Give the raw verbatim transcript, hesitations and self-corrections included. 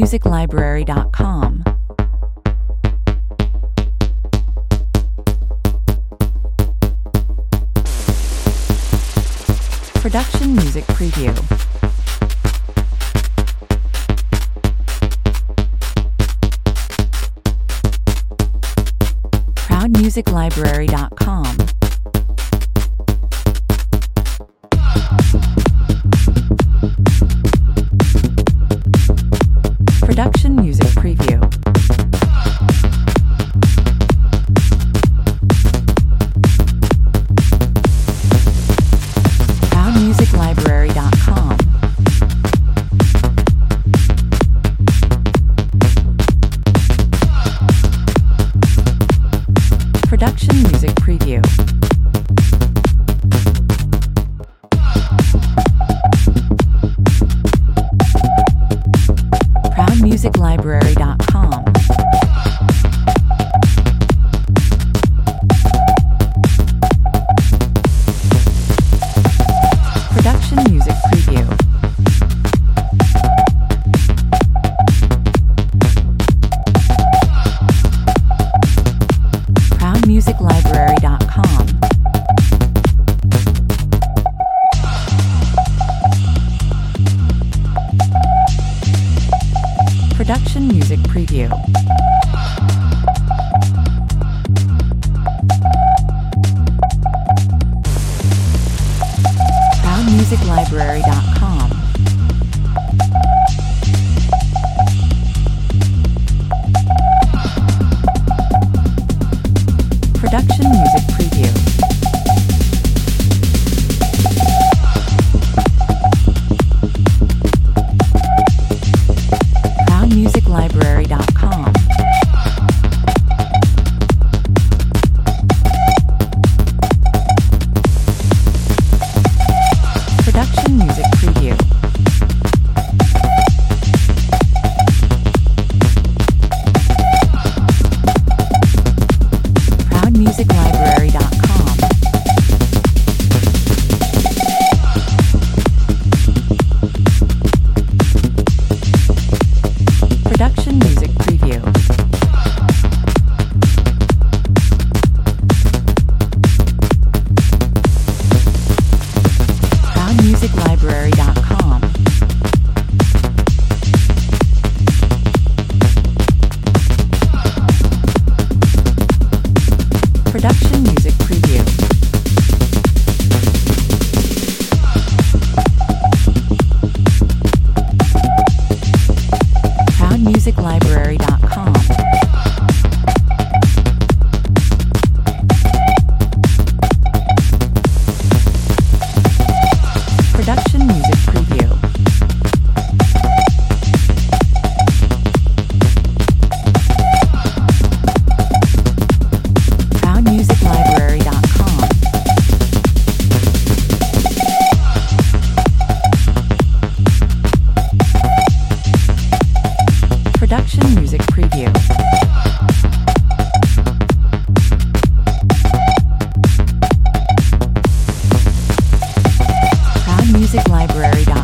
music library dot com. Production Music Preview. proud music library dot com. Production Music Preview. proud music library dot com. Production Music Preview. proud music library dot com. Production Music Preview. proud music library dot com. Production Music Preview. proud music library dot com. Production Music Preview. proud music library dot com. Production Music Preview. proud music library dot com. Production Music Preview. proud music library dot com. Production Music Preview. proud music library dot com. Production Music Preview. proud music library dot com. Production Music Preview. proud music library dot com.